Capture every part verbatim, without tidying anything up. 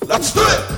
Let's do it!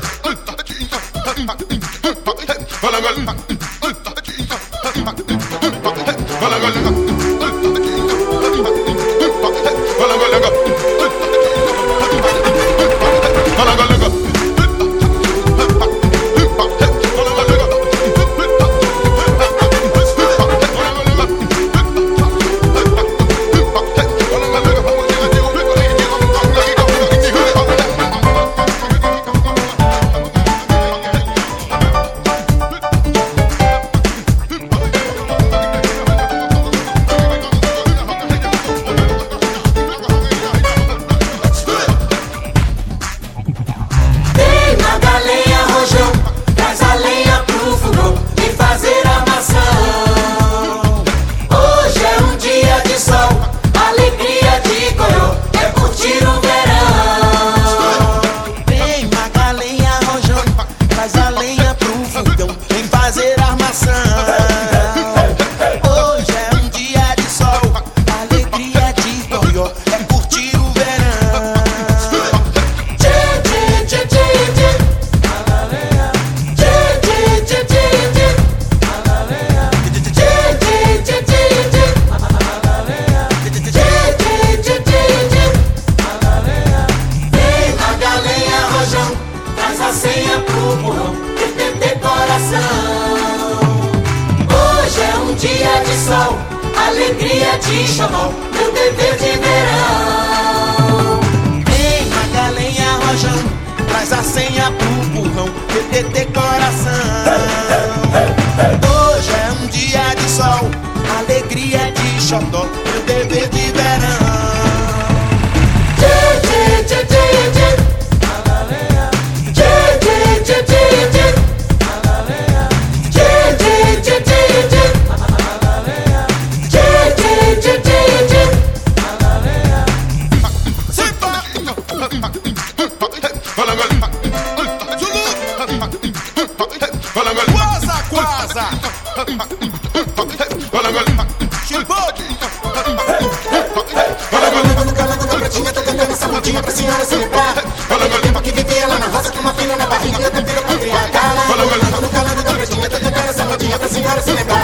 Alegria de xodó, meu dever de verão. Vem Magalenha Rojão, traz a senha pro burrão, T T T coração. Hoje é um dia de sol, alegria de xodó, meu dever de verão. Tchê, tchê, tchê, tchê, tchê. Tchê, tchê, tchê, tchê, tchê. Tchê, tchê, tchê, tchê, tchê. Quasa, quasa. Essa modinha pra senhora celebrar. Aquele tempo que vivia lá na roça com uma filha na barriga, eu tempero pra criar. No calando da pretinha, tô tocando essa modinha pra senhora celebrar.